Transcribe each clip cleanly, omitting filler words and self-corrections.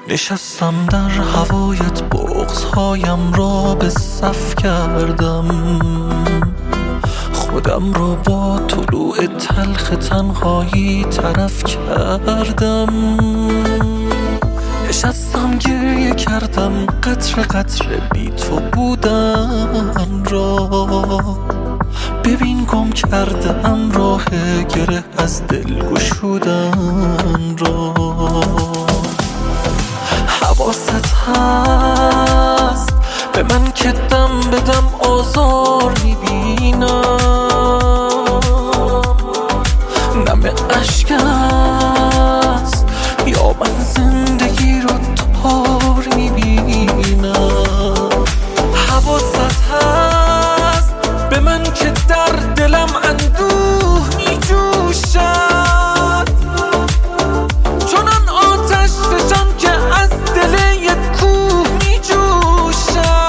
نشستم در هوایت، بغض‌هایم را به صف کردم، خودم را با طلوع تلخ تنهایی طرف کردم. نشستم گریه کردم، قطره قطره بی تو بودن را. ببین گم کردم راه گره از دل گشودن را. حواست هست به من که دم به دم آزار میبینم، نم اشک است یا من زندگی رو تار میبینم. حواست هست به من که در دلم اندوه میجوشد، چنان آتش فشان که از دل یک کوه میجوشد.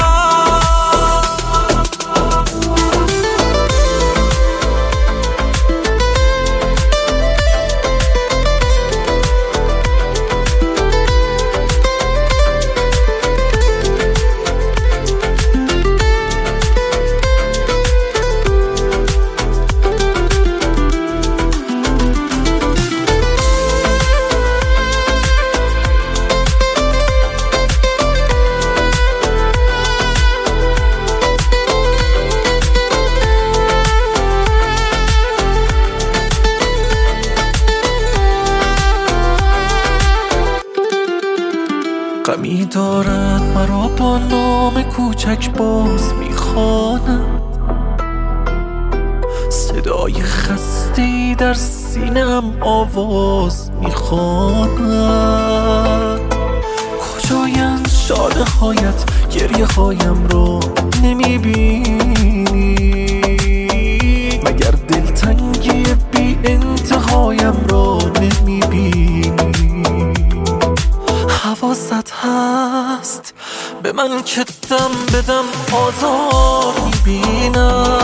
غمی دارد مرا با نام کوچک باز میخواند، صدای خستی در سینه‌ام آواز میخواند. کجایند شاله هایت، گریه هایم رو نمیبینی؟ مگر دلتنگی بی انتهایم رو نمیبینی؟ حواست هست به من که دم به دم آزار میبینم،